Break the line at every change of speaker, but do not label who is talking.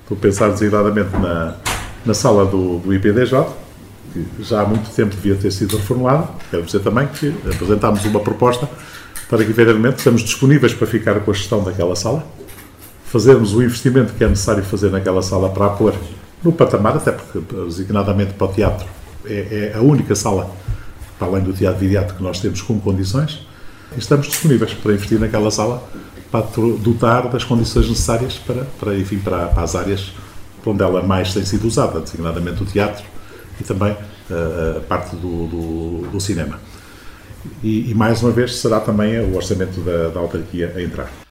Estou a pensar designadamente na sala do IPDJ, que já há muito tempo devia ter sido reformulada. Quero dizer também que apresentámos uma proposta para que, eventualmente, estamos disponíveis para ficar com a gestão daquela sala, fazermos o investimento que é necessário fazer naquela sala para a pôr no patamar, até porque, designadamente para o teatro, é a única sala, para além do teatro Viriato, que nós temos com condições, e estamos disponíveis para investir naquela sala, para dotar das condições necessárias para as áreas onde ela mais tem sido usada, designadamente o teatro e também a parte do cinema. E mais uma vez será também o orçamento da autarquia a entrar.